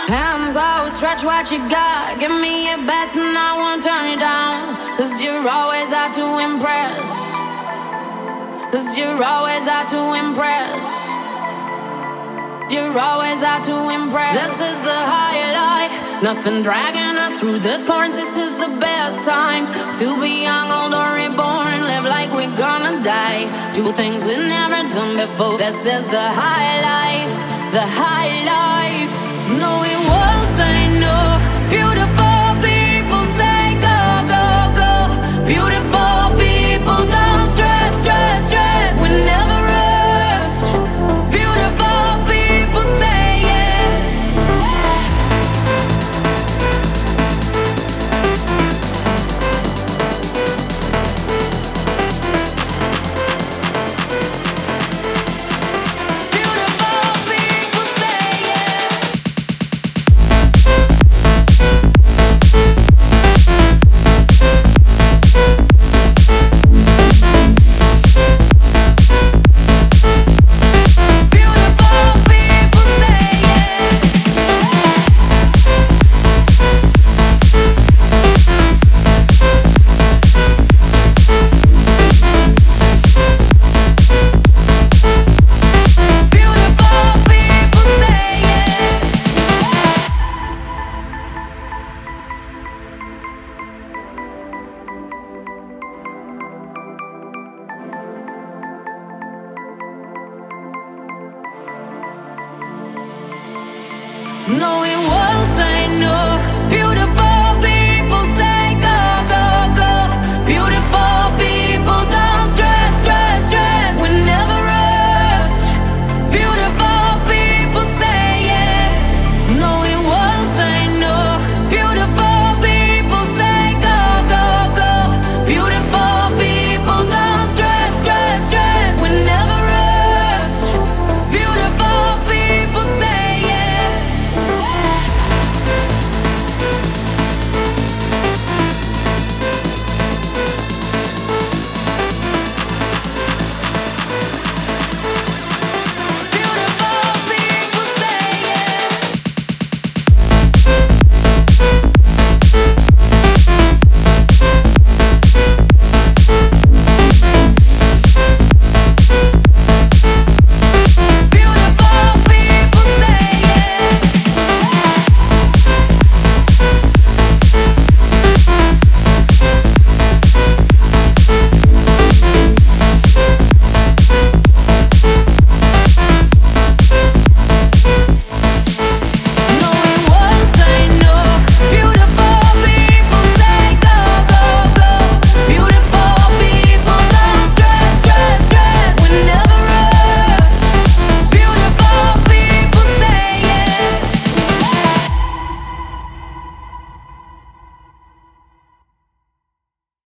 Hands out, stretch what you got. Give me your best and I won't turn it down. Cause you're always out to impress. Cause you're always out to impress. You're always out to impress. This is the high life. Nothing dragging us through the thorns. This is the best time to be young, old, or reborn. Live like we're gonna die. Do things we've never done before. This is the high life. The high life. No, we won't say no. Beautiful people say go, go, go. Beautiful people don't stress, stress, stress. We never rest. Beautiful people say yes. No, we